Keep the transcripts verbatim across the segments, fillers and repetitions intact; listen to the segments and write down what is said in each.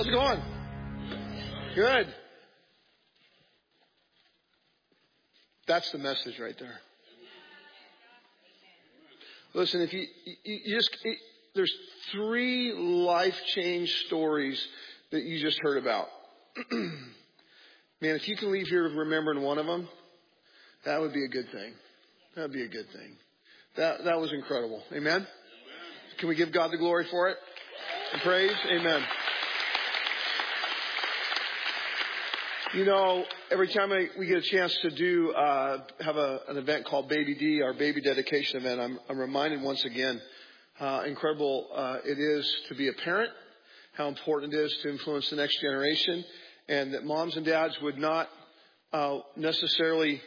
How's it going? Good. That's the message right there. Listen, if you, you, you just, it, there's three life change stories that you just heard about. Man, if you can leave here remembering one of them, that would be a good thing. That would be a good thing. That, that was incredible. Amen? Can we give God the glory for it? And praise? Amen. You know, every time I, we get a chance to do, uh, have a, an event called Baby D, our baby dedication event, I'm, I'm reminded once again how incredible uh, it is to be a parent, how important it is to influence the next generation, and that moms and dads would not uh, necessarily,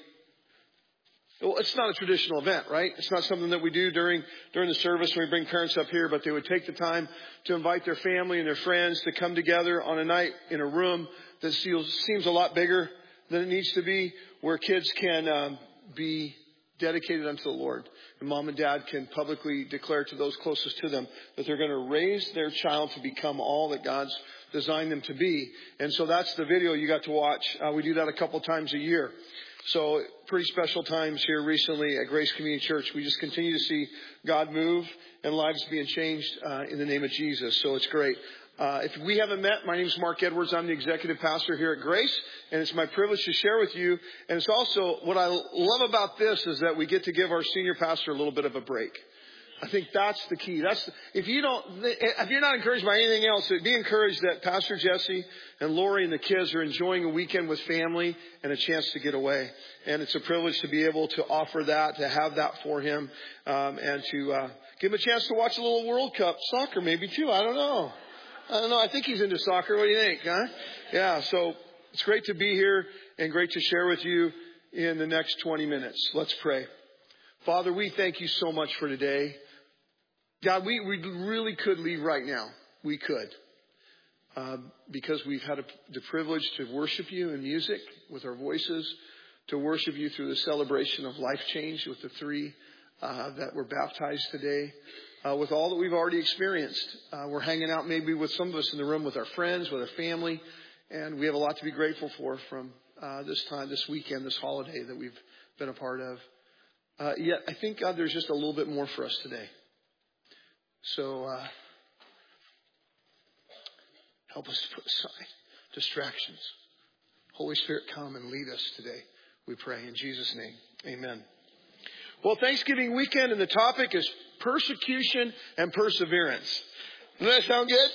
well, it's not a traditional event, right? It's not something that we do during during the service when we bring parents up here, but they would take the time to invite their family and their friends to come together on a night in a room that seems a lot bigger than it needs to be, where kids can um, be dedicated unto the Lord. And mom and dad can publicly declare to those closest to them that they're going to raise their child to become all that God's designed them to be. And so that's the video you got to watch. Uh, we do that a couple times a year. So pretty special times here recently at Grace Community Church. We just continue to see God move and lives being changed uh, in the name of Jesus. So it's great. Uh, if we haven't met, my name is Mark Edwards. I'm the executive pastor here at Grace, and it's my privilege to share with you. And it's also what I love about this is that we get to give our senior pastor a little bit of a break. I think that's the key. That's if you don't, if you're not encouraged by anything else, be encouraged that Pastor Jesse and Lori and the kids are enjoying a weekend with family and a chance to get away. And it's a privilege to be able to offer that, to have that for him, um, and to uh, give him a chance to watch a little World Cup soccer, maybe too. I don't know. I don't know. I think he's into soccer. What do you think, huh? Yeah. So it's great to be here and great to share with you in the next twenty minutes. Let's pray. Father, we thank you so much for today. God, we, we really could leave right now. We could. Uh, because we've had a, the privilege to worship you in music with our voices, to worship you through the celebration of life change with the three uh, that were baptized today. Uh, with all that we've already experienced. Uh, we're hanging out maybe with some of us in the room with our friends, with our family. And we have a lot to be grateful for from uh, this time, this weekend, this holiday that we've been a part of. Uh, yet I think, God, there's just a little bit more for us today. So uh, help us to put aside distractions. Holy Spirit, come and lead us today. We pray in Jesus' name. Amen. Well, Thanksgiving weekend, and the topic is persecution and perseverance. Does that sound good?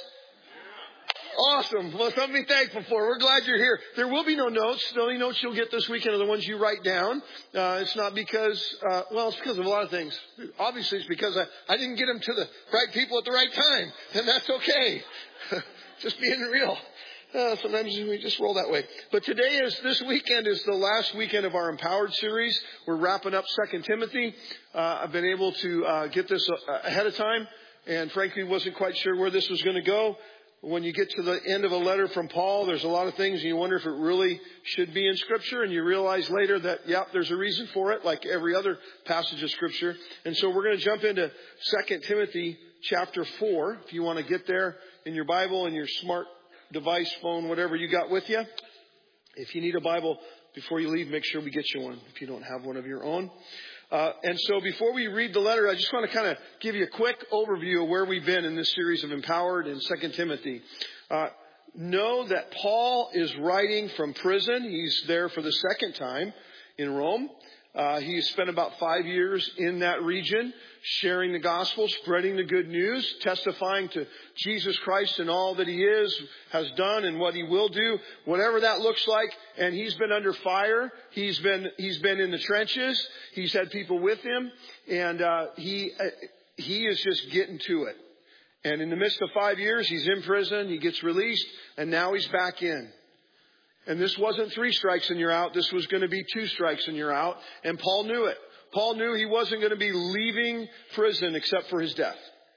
Awesome. Well, something to be thankful for. We're glad you're here. There will be no notes. The only notes you'll get this weekend are the ones you write down. Uh, it's not because, uh, well, it's because of a lot of things. Obviously, it's because I, I didn't get them to the right people at the right time. And that's okay. Just being real. Uh, sometimes we just roll that way. But today is, this weekend is the last weekend of our Empowered series. We're wrapping up Second Timothy. Uh, I've been able to uh, get this uh, ahead of time, and frankly wasn't quite sure where this was going to go. When you get to the end of a letter from Paul, there's a lot of things, and you wonder if it really should be in Scripture, and you realize later that, yeah, there's a reason for it, like every other passage of Scripture. And so we're going to jump into Second Timothy chapter four. If you want to get there in your Bible and your smart device, phone, whatever you got with you. If you need a Bible before you leave, make sure we get you one if you don't have one of your own. Uh, and so before we read the letter, I just want to kind of give you a quick overview of where we've been in this series of Empowered in Second Timothy. Uh, know that Paul is writing from prison. He's there for the second time in Rome. Uh, he spent about five years in that region, sharing the gospel, spreading the good news, testifying to Jesus Christ and all that he is, has done, and what he will do, whatever that looks like. And he's been under fire. He's been he's been in the trenches. He's had people with him, and uh, he uh, he is just getting to it. And in the midst of five years, he's in prison. He gets released, and now he's back in. And this wasn't three strikes and you're out. This was going to be two strikes and you're out. And Paul knew it. Paul knew he wasn't going to be leaving prison except for his death.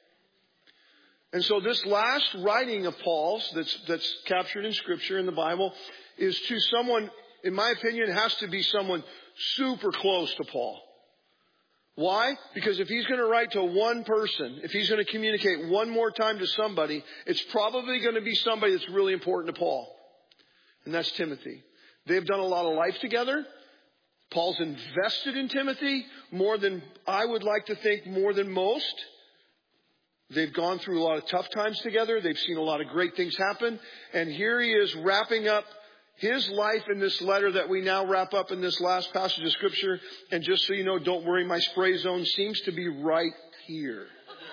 And so this last writing of Paul's that's, that's captured in Scripture in the Bible is to someone, in my opinion, has to be someone super close to Paul. Why? Because if he's going to write to one person, if he's going to communicate one more time to somebody, it's probably going to be somebody that's really important to Paul. And that's Timothy. They've done a lot of life together. Paul's invested in Timothy more than, I would like to think, more than most. They've gone through a lot of tough times together. They've seen a lot of great things happen. And here he is wrapping up his life in this letter that we now wrap up in this last passage of Scripture. And just so you know, don't worry, my spray zone seems to be right here.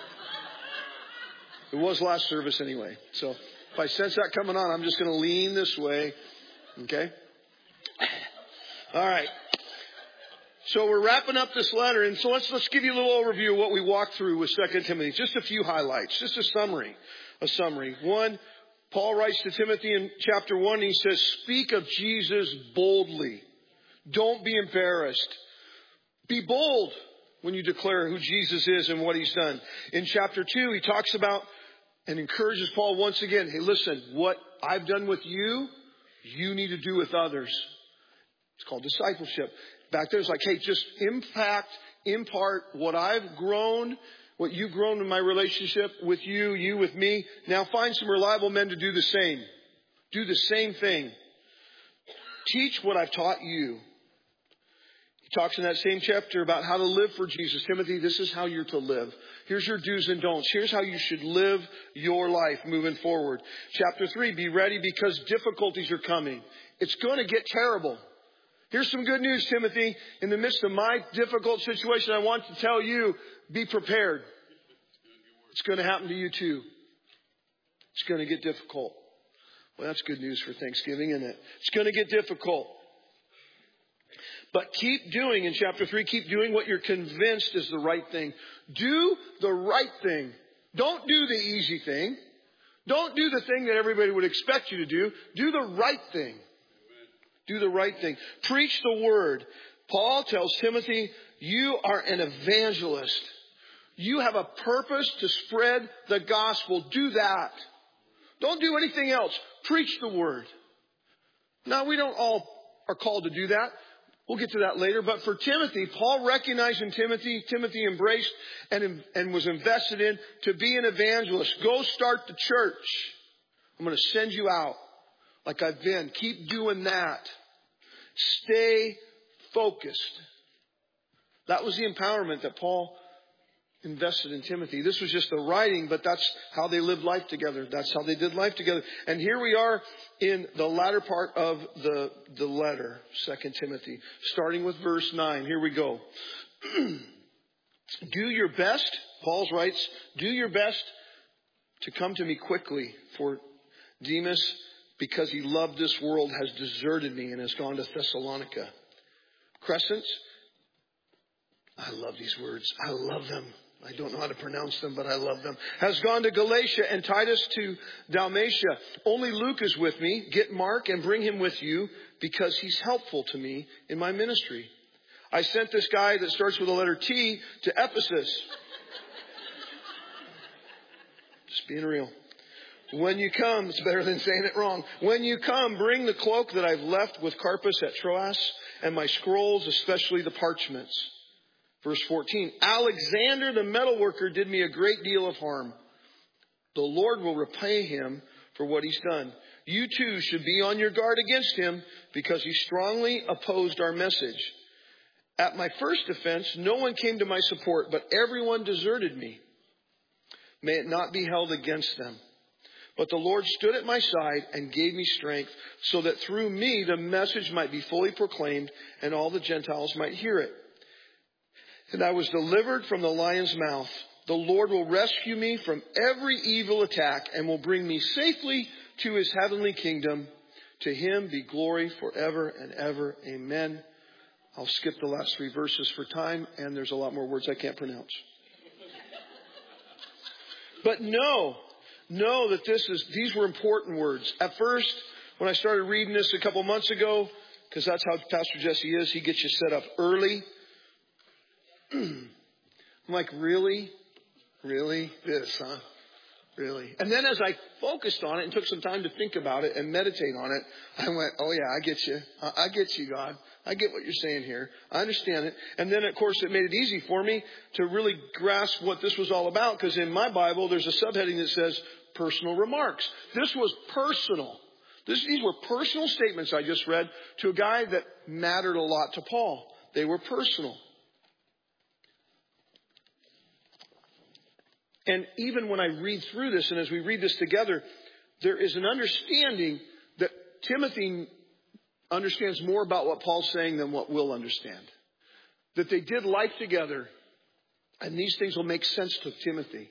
It was last service anyway. So if I sense that coming on, I'm just going to lean this way. Okay? All right. So we're wrapping up this letter. And so let's, let's give you a little overview of what we walked through with Second Timothy. Just a few highlights. Just a summary. A summary. One, Paul writes to Timothy in chapter one. He says, speak of Jesus boldly. Don't be embarrassed. Be bold when you declare who Jesus is and what he's done. In chapter two, he talks about and encourages Paul once again. Hey, listen, what I've done with you, you need to do with others. It's called discipleship. Back there, it's like, hey, just impact, impart what I've grown, what you've grown in my relationship with you, you with me. Now find some reliable men to do the same. Do the same thing. Teach what I've taught you. He talks in that same chapter about how to live for Jesus. Timothy, this is how you're to live. Here's your do's and don'ts. Here's how you should live your life moving forward. Chapter three, be ready because difficulties are coming. It's going to get terrible. Here's some good news, Timothy. In the midst of my difficult situation, I want to tell you, be prepared. It's going to happen to you too. It's going to get difficult. Well, that's good news for Thanksgiving, isn't it? It's going to get difficult. But keep doing, in chapter three, keep doing what you're convinced is the right thing. Do the right thing. Don't do the easy thing. Don't do the thing that everybody would expect you to do. Do the right thing. Do the right thing. Preach the word. Paul tells Timothy, you are an evangelist. You have a purpose to spread the gospel. Do that. Don't do anything else. Preach the word. Now, we don't all are called to do that. We'll get to that later. But for Timothy, Paul recognized in Timothy, Timothy embraced and, and was invested in to be an evangelist. Go start the church. I'm going to send you out like I've been. Keep doing that. Stay focused. That was the empowerment that Paul invested in Timothy. This was just the writing, but that's how they lived life together. That's how they did life together. And here we are in the latter part of the, the letter, Second Timothy, starting with verse nine. Here we go. Do your best, Paul writes, do your best to come to me quickly, for Demas, because he loved this world, has deserted me and has gone to Thessalonica. Crescent, I love these words. I love them. I don't know how to pronounce them, but I love them. Has gone to Galatia, and Titus to Dalmatia. Only Luke is with me. Get Mark and bring him with you because he's helpful to me in my ministry. I sent this guy that starts with the letter T to Ephesus. Just being real. When you come, it's better than saying it wrong. When you come, bring the cloak that I've left with Carpus at Troas and my scrolls, especially the parchments. Verse fourteen, Alexander the metalworker did me a great deal of harm. The Lord will repay him for what he's done. You too should be on your guard against him because he strongly opposed our message. At my first offense, no one came to my support, but everyone deserted me. May it not be held against them. But the Lord stood at my side and gave me strength so that through me the message might be fully proclaimed and all the Gentiles might hear it. And I was delivered from the lion's mouth. The Lord will rescue me from every evil attack and will bring me safely to his heavenly kingdom. To him be glory forever and ever. Amen. I'll skip the last three verses for time, and there's a lot more words I can't pronounce. But know, know that this is, these were important words. At first, when I started reading this a couple months ago, because that's how Pastor Jesse is, he gets you set up early. I'm like, really? Really? This, huh? Really? And then as I focused on it and took some time to think about it and meditate on it, I went, oh yeah, I get you. I, I get you, God. I get what you're saying here. I understand it. And then, of course, it made it easy for me to really grasp what this was all about, because in my Bible, there's a subheading that says personal remarks. This was personal. This, these were personal statements I just read to a guy that mattered a lot to Paul. They were personal. And even when I read through this, and as we read this together, there is an understanding that Timothy understands more about what Paul's saying than what we'll understand. That they did life together, and these things will make sense to Timothy.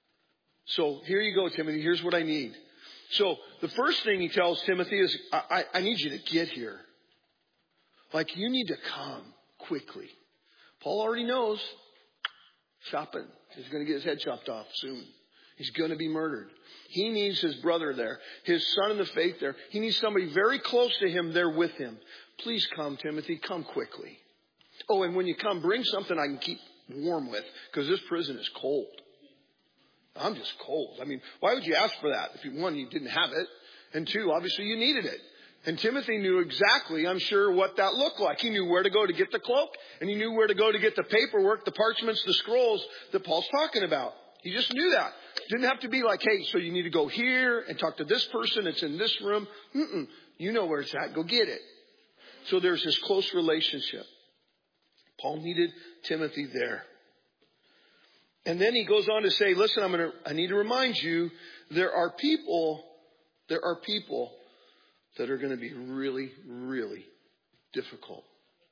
So here you go, Timothy. Here's what I need. So the first thing he tells Timothy is, I, I, I need you to get here. Like, you need to come quickly. Paul already knows. Chopping. He's going to get his head chopped off soon. He's going to be murdered. He needs his brother there, his son in the faith there. He needs somebody very close to him there with him. Please come, Timothy. Come quickly. Oh, and when you come, bring something I can keep warm with, because this prison is cold. I'm just cold. I mean, why would you ask for that? If you, one, you didn't have it, and two, obviously you needed it. And Timothy knew exactly, I'm sure, what that looked like. He knew where to go to get the cloak, and he knew where to go to get the paperwork, the parchments, the scrolls that Paul's talking about. He just knew that. Didn't have to be like, hey, so you need to go here and talk to this person. It's in this room. Mm-mm. You know where it's at. Go get it. So there's this close relationship. Paul needed Timothy there. And then he goes on to say, listen, I'm going to, I need to remind you, there are people, there are people that are going to be really, really difficult.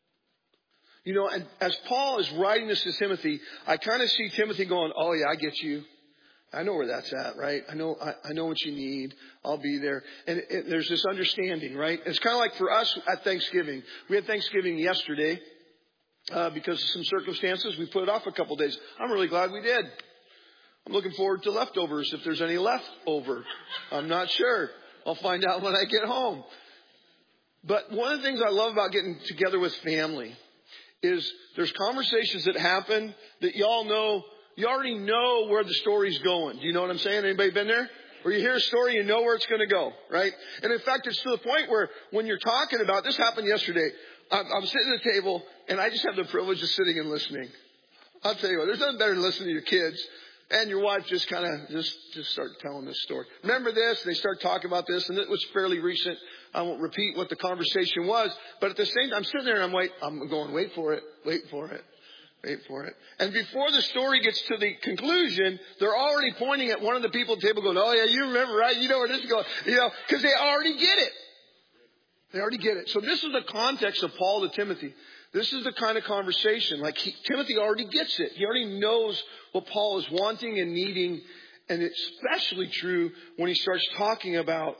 You know, and as Paul is writing this to Timothy, I kind of see Timothy going, oh yeah, I get you. I know where that's at, right? I know, I, I know what you need. I'll be there. And it, it, there's this understanding, right? It's kind of like for us at Thanksgiving. We had Thanksgiving yesterday, uh, because of some circumstances. We put it off a couple days. I'm really glad we did. I'm looking forward to leftovers if there's any left over. I'm not sure. I'll find out when I get home. But one of the things I love about getting together with family is there's conversations that happen that y'all know, you already know where the story's going. Do you know what I'm saying? Anybody been there? Where you hear a story, you know where it's going to go, right? And in fact, it's to the point where when you're talking about, this happened yesterday, I'm, I'm sitting at the table and I just have the privilege of sitting and listening. I'll tell you what, there's nothing better than listening to your kids. And your wife just kind of just, just start telling this story. Remember this? They start talking about this, and it was fairly recent. I won't repeat what the conversation was, but at the same time, I'm sitting there and I'm wait. I'm going, wait for it, wait for it, wait for it. And before the story gets to the conclusion, they're already pointing at one of the people at the table, going, "Oh yeah, you remember, right? You know where this is going, you know, because they already get it. They already get it." So this is the context of Paul to Timothy. This is the kind of conversation, like he, Timothy already gets it. He already knows what Paul is wanting and needing. And it's especially true when he starts talking about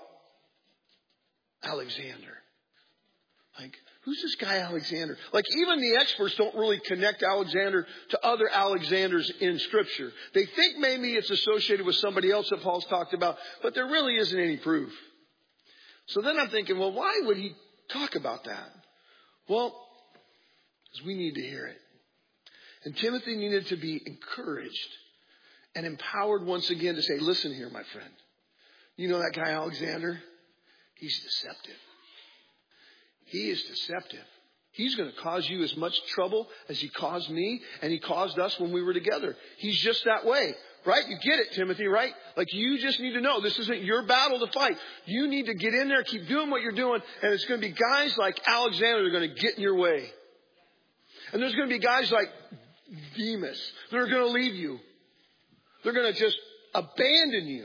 Alexander. Like, who's this guy Alexander? Like, even the experts don't really connect Alexander to other Alexanders in Scripture. They think maybe it's associated with somebody else that Paul's talked about, but there really isn't any proof. So then I'm thinking, well, why would he talk about that? Well, because we need to hear it. And Timothy needed to be encouraged and empowered once again to say, listen here, my friend. You know that guy Alexander? He's deceptive. He is deceptive. He's going to cause you as much trouble as he caused me and he caused us when we were together. He's just that way. Right? You get it, Timothy, right? Like, you just need to know this isn't your battle to fight. You need to get in there, keep doing what you're doing, and it's going to be guys like Alexander that are going to get in your way. And there's going to be guys like Demas that are going to leave you. They're going to just abandon you.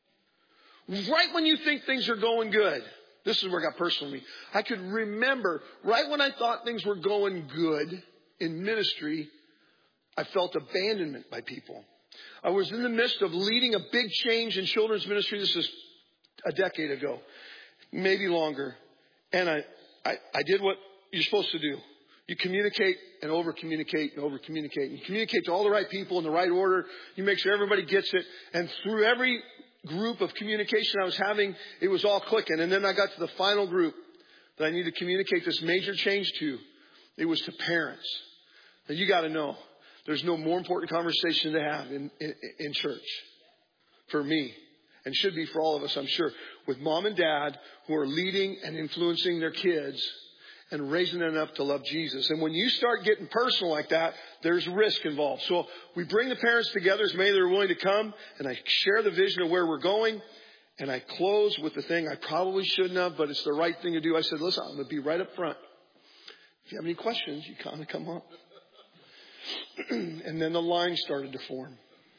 Right when you think things are going good. This is where it got personal to me. I could remember right when I thought things were going good in ministry, I felt abandonment by people. I was in the midst of leading a big change in children's ministry. This is a decade ago, maybe longer. And I, I, I did what you're supposed to do. You communicate and over-communicate and over-communicate. You communicate to all the right people in the right order. You make sure everybody gets it. And through every group of communication I was having, it was all clicking. And then I got to the final group that I needed to communicate this major change to. It was to parents. Now, you got to know, there's no more important conversation to have in, in, in church. for me, and should be for all of us, I'm sure, with mom and dad who are leading and influencing their kids and raising them up to love Jesus. And when you start getting personal like that, there's risk involved. So we bring the parents together as many that are willing to come, and I share the vision of where we're going. And I close with the thing I probably shouldn't have, but it's the right thing to do. I said, listen, I'm going to be right up front. If you have any questions, you kind of come up. And then the line started to form.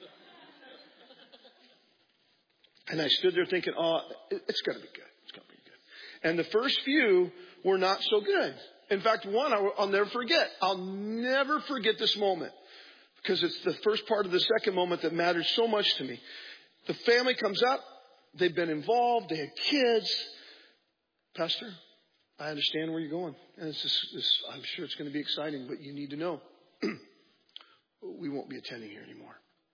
And I stood there thinking, oh, it's going to be good. It's going to be good. And the first few were not so good. In fact, one I'll never forget. I'll never forget this moment, because it's the first part of the second moment that matters so much to me. The family comes up. They've been involved. They had kids. Pastor, I understand where you're going. And it's just, this, I'm sure it's going to be exciting, but you need to know we won't be attending here anymore.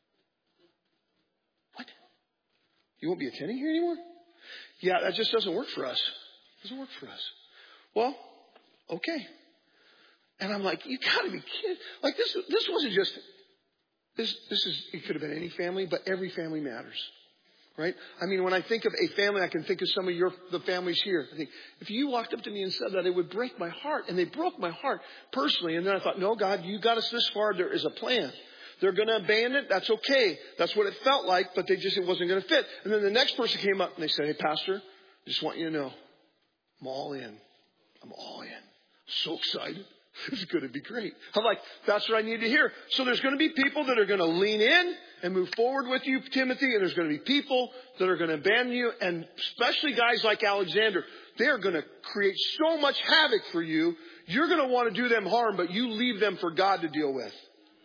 What? You won't be attending here anymore? Yeah, that just doesn't work for us. It doesn't work for us. Well, okay. And I'm like, you got to be kidding. Like this, this wasn't just, this, this is, it could have been any family, but every family matters. Right? I mean, when I think of a family, I can think of some of your the families here. I think if you walked up to me and said that, it would break my heart. And they broke my heart personally. And then I thought, no, God, you got us this far. There is a plan. They're going to abandon it. That's okay. That's what it felt like. But they just, it wasn't going to fit. And then the next person came up and they said, hey, Pastor, I just want you to know, I'm all in. I'm all in. So excited. It's going to be great. I'm like, that's what I need to hear. So there's going to be people that are going to lean in and move forward with you, Timothy. And there's going to be people that are going to abandon you. And especially guys like Alexander, they're going to create so much havoc for you. You're going to want to do them harm, but you leave them for God to deal with.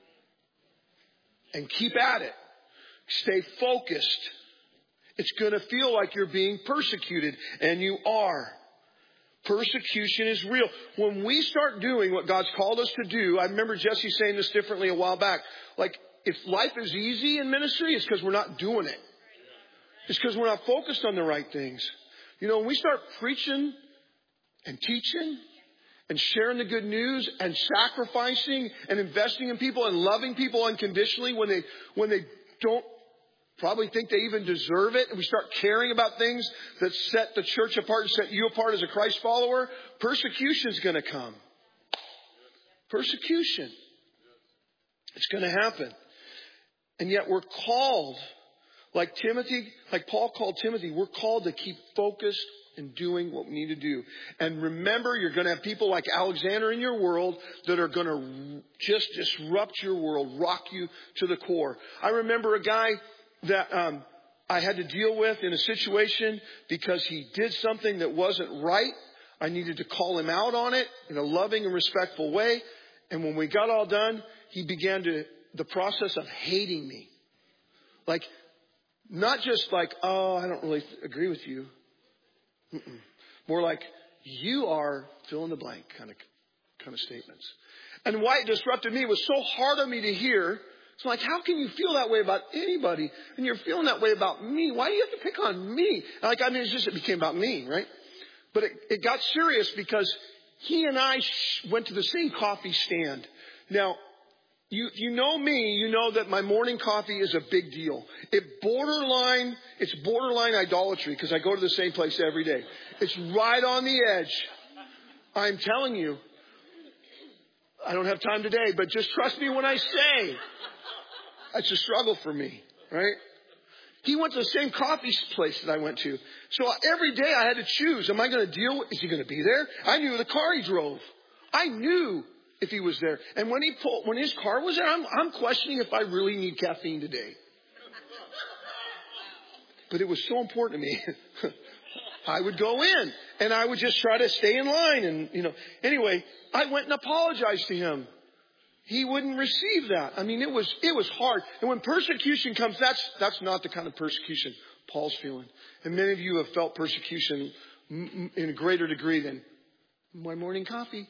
And keep at it. Stay focused. It's going to feel like you're being persecuted, and you are. Persecution is real. When we start doing what God's called us to do, I remember Jesse saying this differently a while back. Like, if life is easy in ministry, it's because we're not doing it. It's because we're not focused on the right things. You know, when we start preaching and teaching and sharing the good news and sacrificing and investing in people and loving people unconditionally when they, when they don't probably think they even deserve it, and we start caring about things that set the church apart and set you apart as a Christ follower, persecution's going to come. Persecution. It's going to happen. And yet we're called, like Timothy, like Paul called Timothy, we're called to keep focused and doing what we need to do. And remember, you're going to have people like Alexander in your world that are going to just disrupt your world, rock you to the core. I remember a guy that um, I had to deal with in a situation because he did something that wasn't right. I needed to call him out on it in a loving and respectful way. And when we got all done, he began to the process of hating me. Like, not just like, oh, I don't really agree with you. Mm-mm. More like, you are fill in the blank kind of kind of statements. And why it disrupted me was so hard on me to hear. It's like, how can you feel that way about anybody? And you're feeling that way about me. Why do you have to pick on me? Like, I mean, it's just, it became about me, right? But it, it got serious because he and I sh- went to the same coffee stand. Now, you, you know me, you know that my morning coffee is a big deal. It borderline, it's borderline idolatry because I go to the same place every day. It's right on the edge. I'm telling you. I don't have time today, but just trust me when I say it's a struggle for me, right? He went to the same coffee place that I went to. So every day I had to choose. Am I going to deal with, is he going to be there? I knew the car he drove. I knew if he was there. And when he pulled, when his car was there, I'm, I'm questioning if I really need caffeine today. But it was so important to me. I would go in and I would just try to stay in line. And, you know, anyway, I went and apologized to him. He wouldn't receive that. I mean, it was, it was hard. And when persecution comes, that's, that's not the kind of persecution Paul's feeling. And many of you have felt persecution in a greater degree than my morning coffee.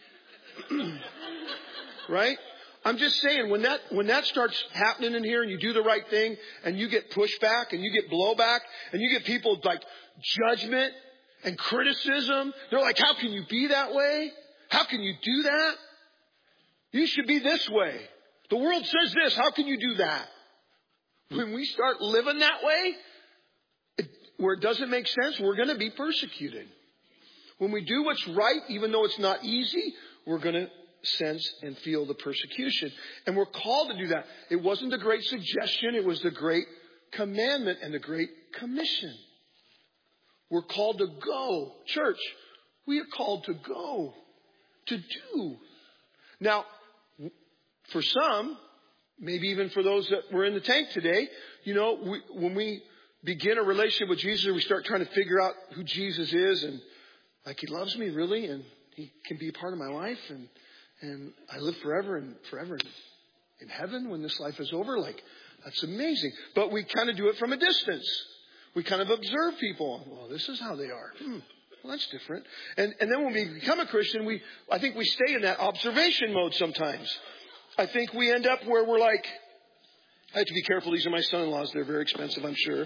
Right? I'm just saying, when that, when that starts happening in here and you do the right thing and you get pushback and you get blowback and you get people like judgment and criticism, they're like, how can you be that way? How can you do that? You should be this way. The world says this. How can you do that? When we start living that way, where it doesn't make sense, we're going to be persecuted. When we do what's right, even though it's not easy, we're going to sense and feel the persecution. And we're called to do that. It wasn't the great suggestion. It was the great commandment and the great commission. We're called to go. Church, we are called to go, to do. Now, for some, maybe even for those that were in the tank today, you know, we, when we begin a relationship with Jesus, we start trying to figure out who Jesus is and like he loves me really and he can be a part of my life and, and I live forever and forever in, in heaven when this life is over. Like, that's amazing. But we kind of do it from a distance. We kind of observe people. Well, this is how they are. Hmm. Well, that's different. And, and then when we become a Christian, we, I think we stay in that observation mode sometimes. I think we end up where we're like, I have to be careful. These are my son-in-laws. They're very expensive, I'm sure.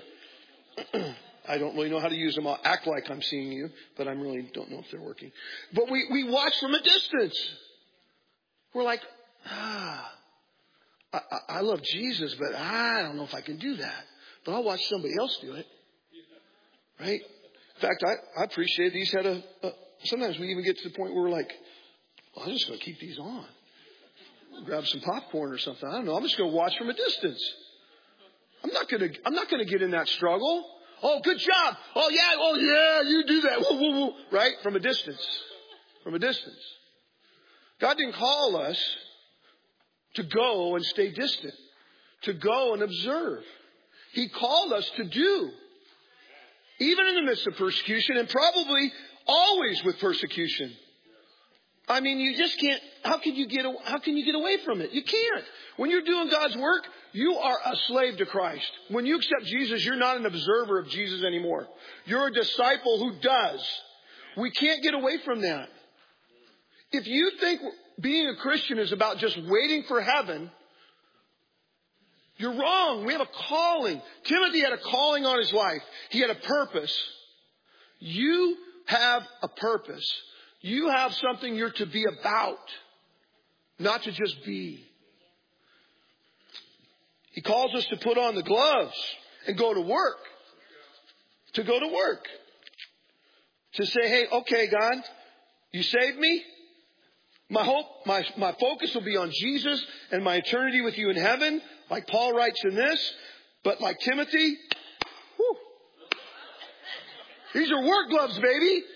I don't really know how to use them. I'll act like I'm seeing you, but I really don't know if they're working. But we, we watch from a distance. We're like, ah, I, I love Jesus, but I don't know if I can do that. But I'll watch somebody else do it. Right? In fact, I, I appreciate these had a, a, sometimes we even get to the point where we're like, well, I'm just going to keep these on. Grab some popcorn or something. I don't know. I'm just going to watch from a distance. I'm not going to, I'm not going to get in that struggle. Oh, good job. Oh, yeah. Oh, yeah. You do that. Woo, woo, woo. Right? From a distance. From a distance. God didn't call us to go and stay distant. To go and observe. He called us to do. Even in the midst of persecution and probably always with persecution. I mean, you just can't, how can you get, how can you get away from it? You can't. When you're doing God's work, you are a slave to Christ. When you accept Jesus, you're not an observer of Jesus anymore. You're a disciple who does. We can't get away from that. If you think being a Christian is about just waiting for heaven, you're wrong. We have a calling. Timothy had a calling on his life. He had a purpose. You have a purpose. You have something you're to be about, not to just be. He calls us to put on the gloves and go to work. To go to work. To say, hey, okay, God, you saved me. My hope, my, my focus will be on Jesus and my eternity with you in heaven, like Paul writes in this. But like Timothy, whew, these are work gloves, baby.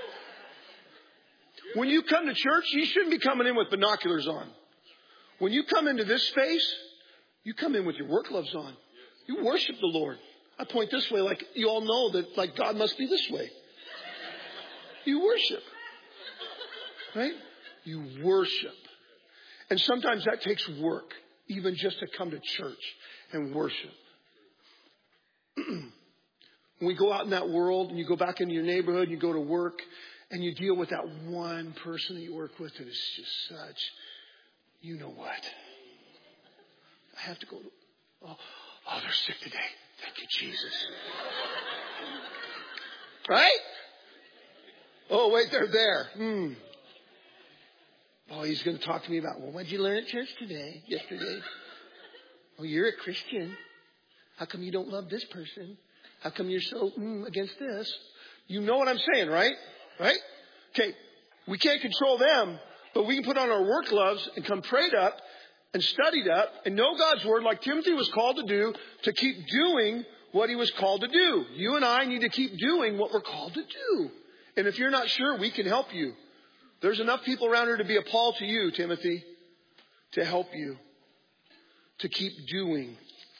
When you come to church, you shouldn't be coming in with binoculars on. When you come into this space, you come in with your work gloves on. You worship the Lord. I point this way like you all know that like God must be this way. You worship. Right? You worship. And sometimes that takes work, even just to come to church and worship. When we go out in that world and you go back into your neighborhood and you go to work and you deal with that one person that you work with that is just such, you know what? I have to go to, oh, oh, they're sick today. Thank you, Jesus. Right? Oh, wait, they're there. Hmm. Oh, he's going to talk to me about, well, what did you learn at church today, yesterday? Oh, you're a Christian. How come you don't love this person? How come you're so mm, against this? You know what I'm saying, right? Right? Okay, we can't control them, but we can put on our work gloves and come prayed up and studied up and know God's word like Timothy was called to do, to keep doing what he was called to do. You and I need to keep doing what we're called to do. And if you're not sure, we can help you. There's enough people around here to be a Paul to you, Timothy, to help you to keep doing.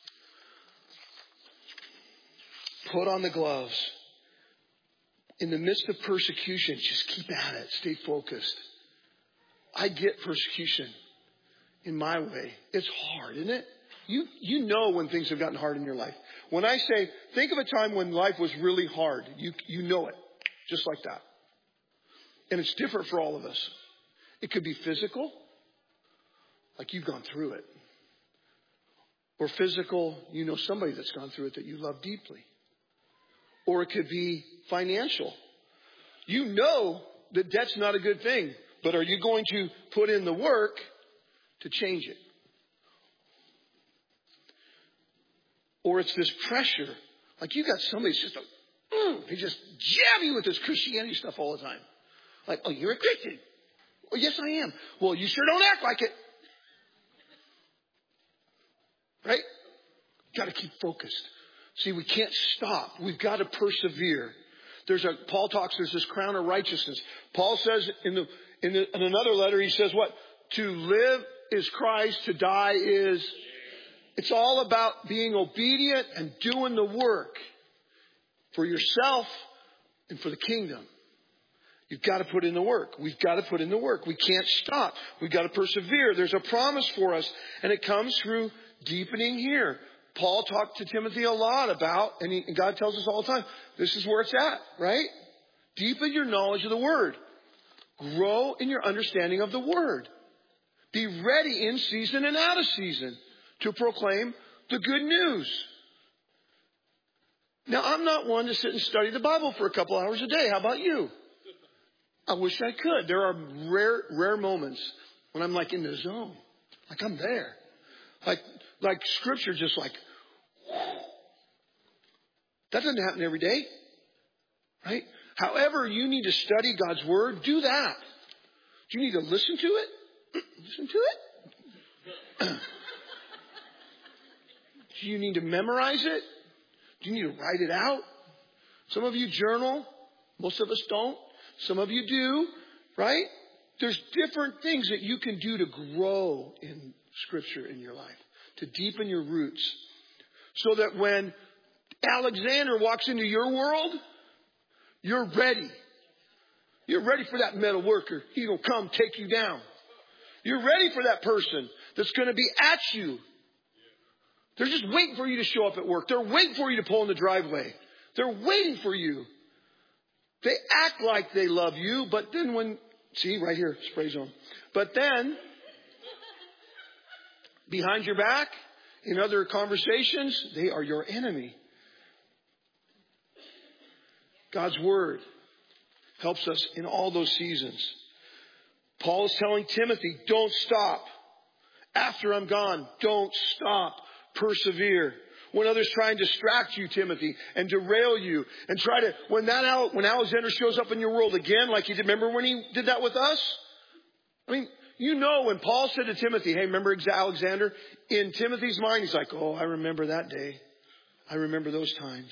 Put on the gloves. In the midst of persecution, just keep at it. Stay focused. I get persecution in my way. It's hard, isn't it? You, you know when things have gotten hard in your life. When I say, think of a time when life was really hard. You, you know it. Just like that. And it's different for all of us. It could be physical, like you've gone through it. Or physical, you know somebody that's gone through it that you love deeply. Or it could be financial. You know that debt's not a good thing, but are you going to put in the work to change it? Or it's this pressure, like you got somebody that's just Mm, they just jab you with this Christianity stuff all the time. Like, oh, you're a Christian. Well, yes, I am. Well, you sure don't act like it. Right? Got to keep focused. See, we can't stop. We've got to persevere. There's a, Paul talks, there's this crown of righteousness. Paul says in the, in the, in another letter, he says what? To live is Christ, to die is, it's all about being obedient and doing the work for yourself and for the kingdom. You've got to put in the work. We've got to put in the work. We can't stop. We've got to persevere. There's a promise for us, and it comes through deepening here. Paul talked to Timothy a lot about, and, he, and God tells us all the time, this is where it's at, right? Deepen your knowledge of the Word. Grow in your understanding of the Word. Be ready in season and out of season to proclaim the good news. Now, I'm not one to sit and study the Bible for a couple hours a day. How about you? I wish I could. There are rare, rare moments when I'm like in the zone. Like I'm there. Like, like Scripture just like, that doesn't happen every day. Right? However, you need to study God's Word. Do that. Do you need to listen to it? Listen to it? Do you need to memorize it? Do you need to write it out? Some of you journal. Most of us don't. Some of you do, right? There's different things that you can do to grow in Scripture in your life, to deepen your roots, so that when Alexander walks into your world, you're ready. You're ready for that metal worker. He's going to come take you down. You're ready for that person that's going to be at you. They're just waiting for you to show up at work. They're waiting for you to pull in the driveway. They're waiting for you. They act like they love you, but then when, see, right here, spray zone. But then, behind your back, in other conversations, they are your enemy. God's Word helps us in all those seasons. Paul is telling Timothy, don't stop. After I'm gone, don't stop. Persevere. When others try and distract you, Timothy, and derail you, and try to, when that, when Alexander shows up in your world again, like he did, remember when he did that with us? I mean, you know, when Paul said to Timothy, hey, remember Alexander? In Timothy's mind, he's like, oh, I remember that day. I remember those times.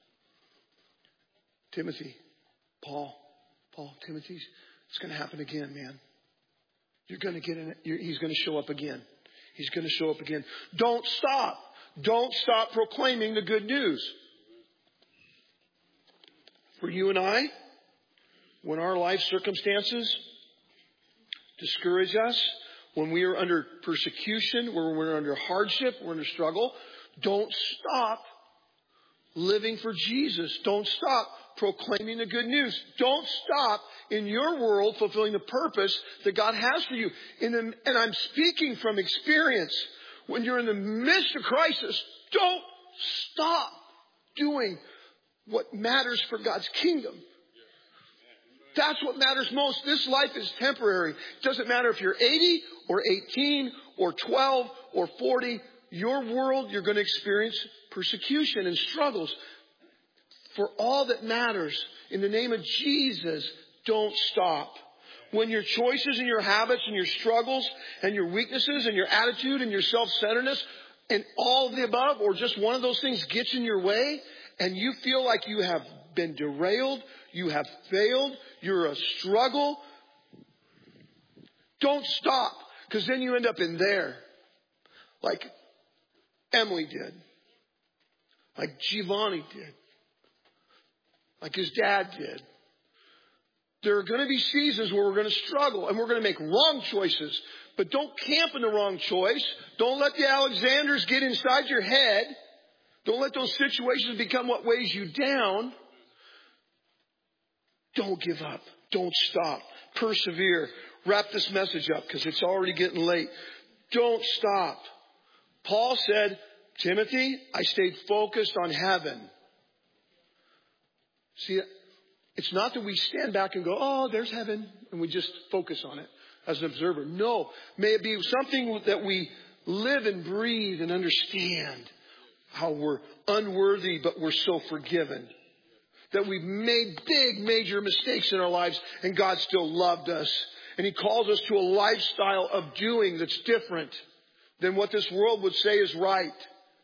Timothy, Paul, Paul, Timothy, it's going to happen again, man. You're going to get in it. You're, he's going to show up again. He's going to show up again. Don't stop. Don't stop proclaiming the good news. For you and I, when our life circumstances discourage us, when we are under persecution, when we're under hardship, we're under struggle, don't stop living for Jesus. Don't stop proclaiming the good news. Don't stop in your world fulfilling the purpose that God has for you. In the, and I'm speaking from experience. When you're in the midst of crisis, don't stop doing what matters for God's kingdom. That's what matters most. This life is temporary. It doesn't matter if you're eighty or eighteen or twelve or forty. Your world, you're going to experience persecution and struggles. For all that matters, in the name of Jesus, don't stop. When your choices and your habits and your struggles and your weaknesses and your attitude and your self-centeredness and all of the above, or just one of those things gets in your way and you feel like you have been derailed, you have failed, you're a struggle, don't stop, because then you end up in there like Emily did, like Giovanni did, like his dad did. There are going to be seasons where we're going to struggle and we're going to make wrong choices. But don't camp in the wrong choice. Don't let the Alexanders get inside your head. Don't let those situations become what weighs you down. Don't give up. Don't stop. Persevere. Wrap this message up because it's already getting late. Don't stop. Paul said, Timothy, I stayed focused on heaven. See, it's not that we stand back and go, oh, there's heaven, and we just focus on it as an observer. No. May it be something that we live and breathe and understand how we're unworthy, but we're so forgiven. that we've made big, major mistakes in our lives, and God still loved us. And He calls us to a lifestyle of doing that's different than what this world would say is right.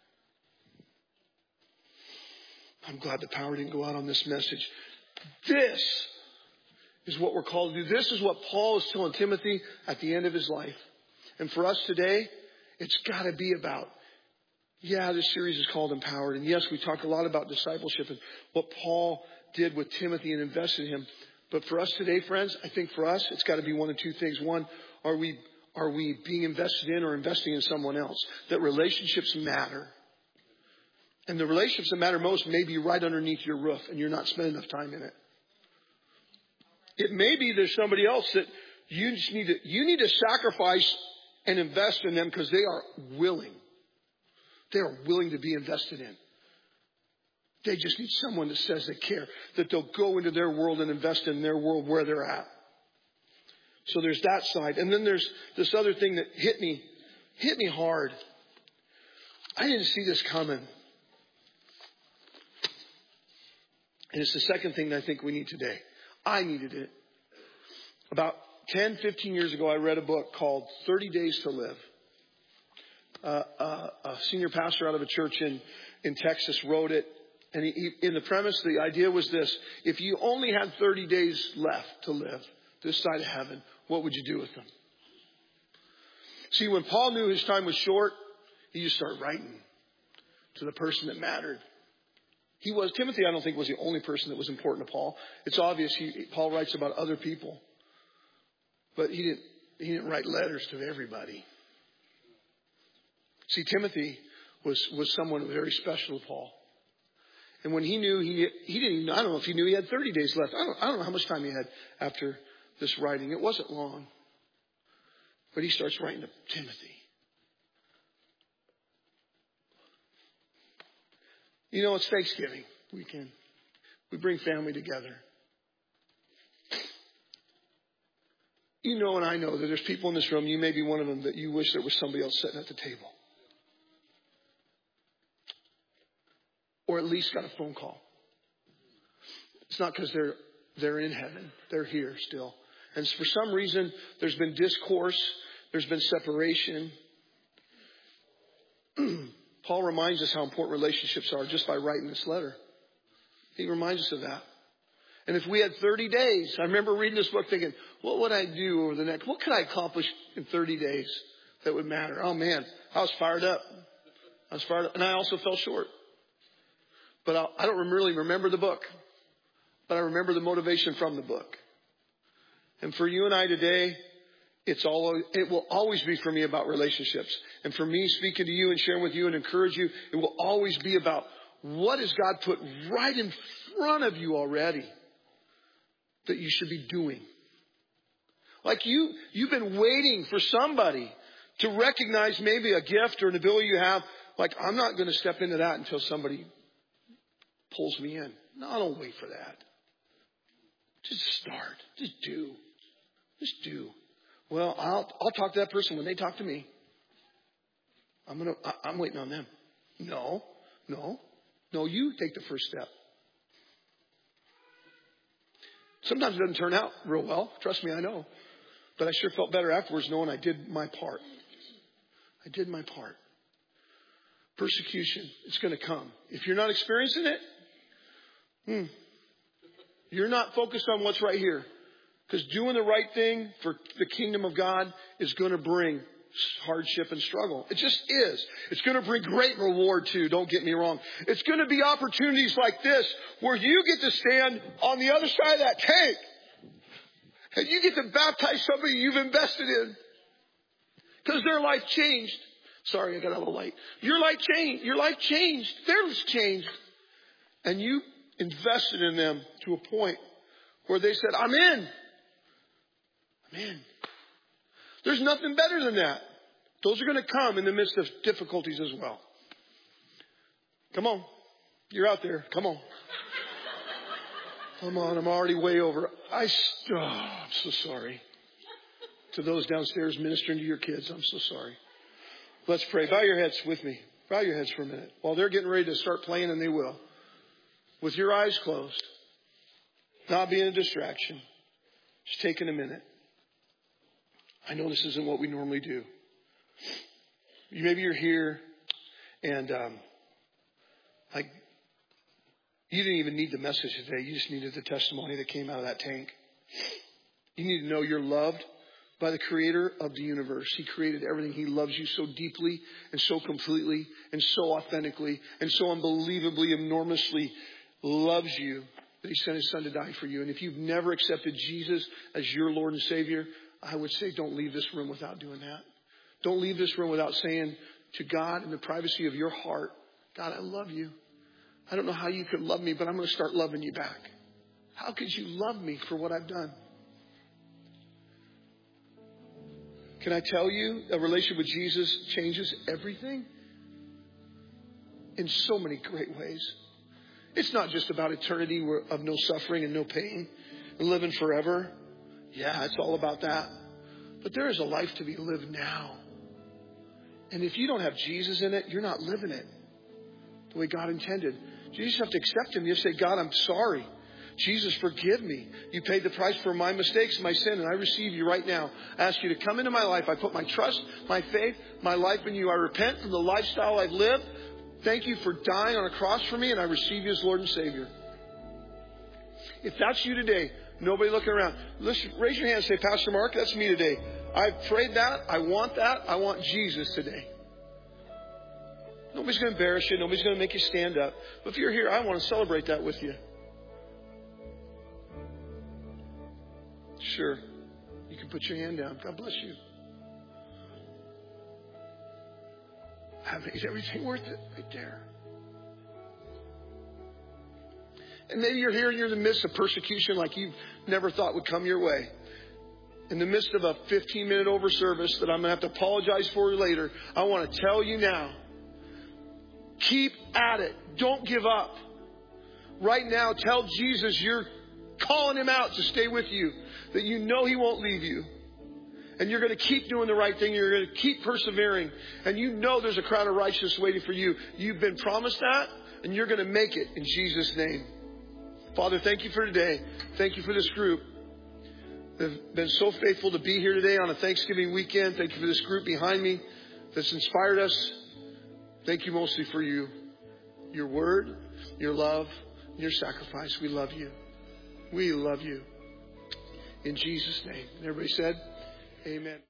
I'm glad the power didn't go out on this message. This is what we're called to do. This is what Paul is telling Timothy at the end of his life. And for us today, it's got to be about, yeah, this series is called Empowered. And yes, we talk a lot about discipleship and what Paul did with Timothy and invested in him. But for us today, friends, I think for us, it's got to be one of two things. One, are we are we being invested in or investing in someone else? That relationships matter. And the relationships that matter most may be right underneath your roof and you're not spending enough time in it. It may be there's somebody else that you just need to, you need to sacrifice and invest in them because they are willing. They are willing to be invested in. They just need someone that says they care, that they'll go into their world and invest in their world where they're at. So there's that side. And then there's this other thing that hit me, hit me hard. I didn't see this coming. And it's the second thing that I think we need today. I needed it. About ten, fifteen years ago, I read a book called thirty days to Live. Uh, uh, a senior pastor out of a church in, in Texas wrote it. And he, he, in the premise, the idea was this. If you only had thirty days left to live this side of heaven, what would you do with them? See, when Paul knew his time was short, he just started writing to the person that mattered. He was, Timothy, I don't think, was the only person that was important to Paul. It's obvious he, Paul writes about other people. But he didn't, he didn't write letters to everybody. See, Timothy was, was someone very special to Paul. And when he knew, he he didn't even, I don't know if he knew he had thirty days left. I don't, I don't know how much time he had after this writing. It wasn't long. But he starts writing to Timothy. You know, it's Thanksgiving weekend. We bring family together. You know and I know that there's people in this room, you may be one of them, that you wish there was somebody else sitting at the table. Or at least got a phone call. It's not because they're they're in heaven. They're here still. And for some reason, there's been discourse. There's been separation. Paul reminds us how important relationships are just by writing this letter. He reminds us of that. And if we had thirty days, I remember reading this book thinking, what would I do over the next, what could I accomplish in thirty days that would matter? Oh man, I was fired up. I was fired up. And I also fell short. But I'll, I don't really remember the book. But I remember the motivation from the book. And for you and I today, it's all, it will always be for me about relationships. And for me, speaking to you and sharing with you and encourage you, it will always be about what has God put right in front of you already that you should be doing. Like you, you've been waiting for somebody to recognize maybe a gift or an ability you have. Like, I'm not going to step into that until somebody pulls me in. No, I don't wait for that. Just start. Just do. Just do. Well, I'll I'll talk to that person when they talk to me. I'm gonna. I'm waiting on them. No, no, no. You take the first step. Sometimes it doesn't turn out real well. Trust me, I know. But I sure felt better afterwards knowing I did my part. I did my part. Persecution, it's going to come. If you're not experiencing it, hmm, you're not focused on what's right here. Because doing the right thing for the kingdom of God is going to bring hardship and struggle. It just is. It's going to bring great reward too, don't get me wrong. It's going to be opportunities like this where you get to stand on the other side of that tank. And you get to baptize somebody you've invested in. Because their life changed. Sorry, I got a little light. Your life changed. Your life changed. Theirs changed. And you invested in them to a point where they said, I'm in. I'm in. There's nothing better than that. Those are going to come in the midst of difficulties as well. Come on. You're out there. Come on. Come on. I'm already way over. I, oh, I'm so sorry. To those downstairs ministering to your kids, I'm so sorry. Let's pray. Bow your heads with me. Bow your heads for a minute. While they're getting ready to start playing, and they will. With your eyes closed. not being a distraction, just taking a minute. I know this isn't what we normally do. Maybe you're here and um, like you didn't even need the message today. You just needed the testimony that came out of that tank. You need to know you're loved by the creator of the universe. He created everything. He loves you so deeply and so completely and so authentically and so unbelievably, enormously loves you that he sent his son to die for you. And if you've never accepted Jesus as your Lord and Savior, I would say don't leave this room without doing that. Don't leave this room without saying to God in the privacy of your heart, God, I love you. I don't know how you could love me, but I'm going to start loving you back. How could you love me for what I've done? Can I tell you, a relationship with Jesus changes everything in so many great ways. It's not just about eternity of no suffering and no pain and living forever. Yeah, it's all about that. But there is a life to be lived now. And if you don't have Jesus in it, you're not living it the way God intended. You just have to accept him. You say, God, I'm sorry. Jesus, forgive me. You paid the price for my mistakes, my sin, and I receive you right now. I ask you to come into my life. I put my trust, my faith, my life in you. I repent from the lifestyle I've lived. Thank you for dying on a cross for me, and I receive you as Lord and Savior. If that's you today, nobody looking around, listen, raise your hand and say, Pastor Mark, that's me today. I've prayed that. I want that. I want Jesus today. Nobody's going to embarrass you. Nobody's going to make you stand up. But if you're here, I want to celebrate that with you. Sure. You can put your hand down. God bless you. I made everything worth it right there. And maybe you're here and you're in the midst of persecution like you never thought would come your way. In the midst of a fifteen minute over service that I'm going to have to apologize for later, I want to tell you now, keep at it. Don't give up. Right now, tell Jesus you're calling him out to stay with you, that you know he won't leave you. And you're going to keep doing the right thing. You're going to keep persevering. And you know there's a crown of righteousness waiting for you. You've been promised that, and you're going to make it in Jesus' name. Father, thank you for today. Thank you for this group. They've been so faithful to be here today on a Thanksgiving weekend. Thank you for this group behind me that's inspired us. Thank you mostly for you, your word, your love, your sacrifice. We love you. We love you. In Jesus' name. And everybody said, amen.